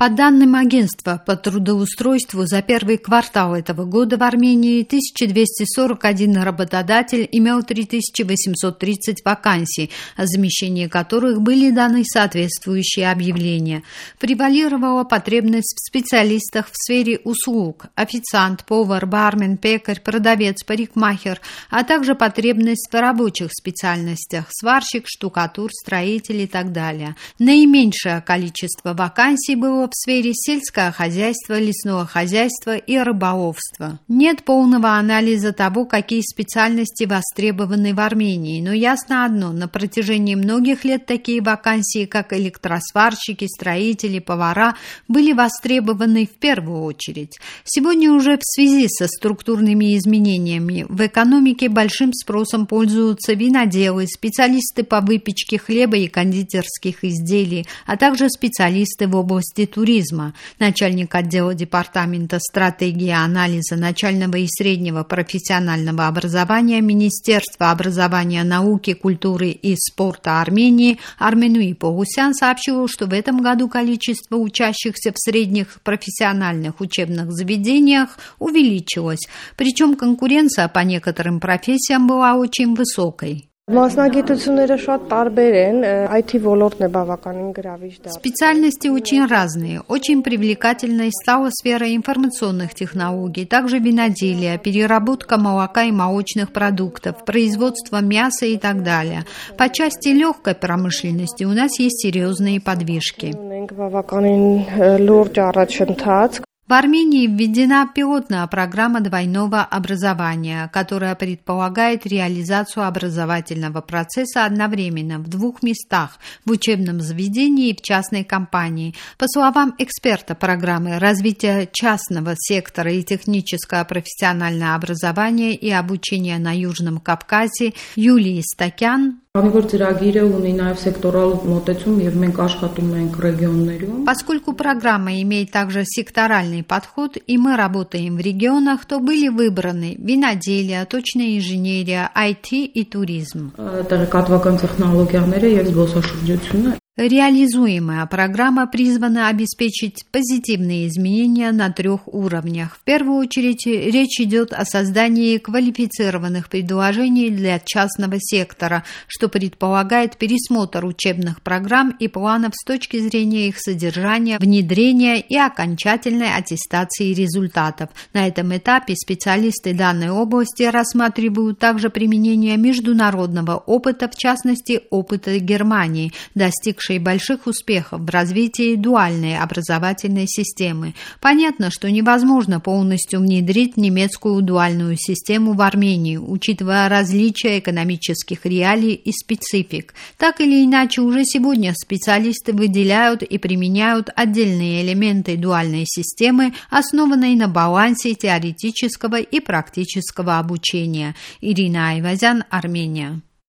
По данным агентства по трудоустройству, за первый квартал этого года в Армении 1241 работодатель имел 3830 вакансий, о замещении которых были даны соответствующие объявления. Превалировала потребность в специалистах в сфере услуг – официант, повар, бармен, пекарь, продавец, парикмахер, а также потребность в рабочих специальностях – сварщик, штукатур, строитель и так далее. Наименьшее количество вакансий было в сфере сельского хозяйства, лесного хозяйства и рыболовства. Нет полного анализа того, какие специальности востребованы в Армении, но ясно одно: на протяжении многих лет такие вакансии, как электросварщики, строители, повара, были востребованы в первую очередь. Сегодня уже в связи со структурными изменениями в экономике большим спросом пользуются виноделы, специалисты по выпечке хлеба и кондитерских изделий, а также специалисты в области туризма. Начальник отдела департамента стратегии и анализа начального и среднего профессионального образования Министерства образования, науки, культуры и спорта Армении Арменуи Погусян сообщил, что в этом году количество учащихся в средних профессиональных учебных заведениях увеличилось, причем конкуренция по некоторым профессиям была очень высокой. Специальности очень разные. Очень привлекательной стала сфера информационных технологий, также виноделие, переработка молока и молочных продуктов, производство мяса и так далее. По части легкой промышленности у нас есть серьезные подвижки. В Армении введена пилотная программа двойного образования, которая предполагает реализацию образовательного процесса одновременно в двух местах – в учебном заведении и в частной компании. По словам эксперта программы развития частного сектора и техническое профессиональное образование и обучение на Южном Кавказе Юлии Стакян, поскольку программа имеет также секторальный подход, и мы работаем в регионах, то были выбраны виноделие, точная инженерия, IT и туризм. Реализуемая программа призвана обеспечить позитивные изменения на 3 уровнях. В первую очередь речь идет о создании квалифицированных предложений для частного сектора, что предполагает пересмотр учебных программ и планов с точки зрения их содержания, внедрения и окончательной аттестации результатов. На этом этапе специалисты данной области рассматривают также применение международного опыта, в частности, опыта Германии, достигшей больших успехов в развитии дуальной образовательной системы. Понятно, что невозможно полностью внедрить немецкую дуальную систему в Армении, учитывая различия экономических реалий и специфик. Так или иначе, уже сегодня специалисты выделяют и применяют отдельные элементы дуальной системы, основанной на балансе теоретического и практического обучения. Ирина Айвазян, Армения.